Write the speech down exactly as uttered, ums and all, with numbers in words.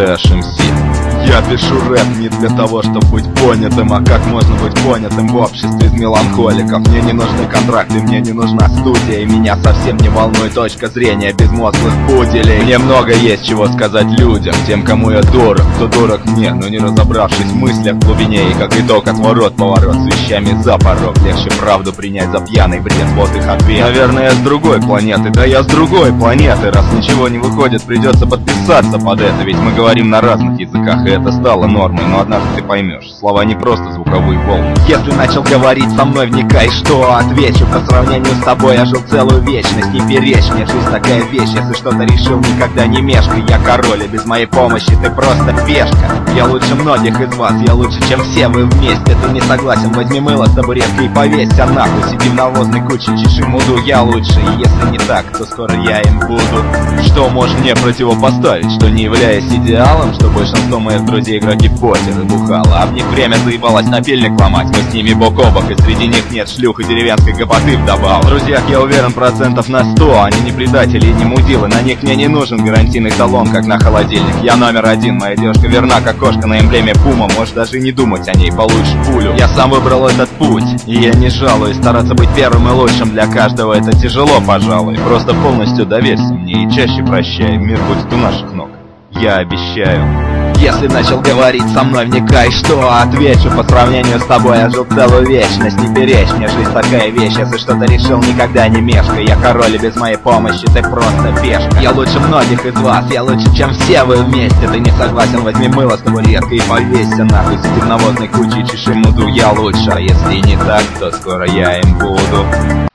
Трэш эм си. Я пишу рэп не для того, чтобы быть понятым, а как можно быть понятым в обществе из меланхоликов. Мне не нужны контракты, мне не нужна студия, и меня совсем не волнует точка зрения безмозглых пуделей. Мне много есть чего сказать людям, тем, кому я дорог, кто дорог мне, но не разобравшись в мыслях в глубине. И как итог отворот-поворот с вещами за порог. Легче правду принять за пьяный бред, вот их ответ. Наверное, я с другой планеты, да я с другой планеты. Раз ничего не выходит, придется подписаться под это, ведь мы говорим на разных языках, и это стало нормой. Но однажды ты поймешь, слова не просто звуковые волны. Если начал говорить со мной, вникай, что отвечу. По сравнению с тобой я жил целую вечность, не перечь мне, жизнь такая вещь. Если что-то решил, никогда не мешкай. Я король, и без моей помощи ты просто пешка. Я лучше многих из вас, я лучше, чем все вы вместе. Ты не согласен, возьми мыло с табуретки и повесься нахуй. Сиди в навозной куче, чеши муду, я лучше. И если не так, то скоро я им буду. Что можешь мне противопоставить? Что не являясь идеалом, что большинство моих друзей игроки покер и бухало. А в них время заебалось напильник ломать. Мы с ними бок о бок, и среди них нет шлюх и деревенской гопоты вдобавок. В друзьях я уверен процентов на сто. Они не предатели и не мудилы. На них мне не нужен гарантийный талон, как на холодильник. Я номер один, моя девушка верна, как кошка на эмблеме Пума. Можешь даже не думать о ней, получишь пулю. Я сам выбрал этот путь, и я не жалуюсь. Стараться быть первым и лучшим для каждого — это тяжело, пожалуй. Просто полностью доверься мне и чаще прощай. Мир будет у наших ног, я обещаю. Если начал говорить со мной, вникай, что отвечу. По сравнению с тобой я жил целую вечность, не перечь мне, жизнь такая вещь. Если что-то решил, никогда не мешкай. Я король, и без моей помощи ты просто пешка. Я лучше многих из вас, я лучше, чем все вы вместе. Ты не согласен, возьми мыло с табуреткой и повесься нахуй. Сиди в навозной куче, чеши муду, я лучше. А если не так, то скоро я им буду.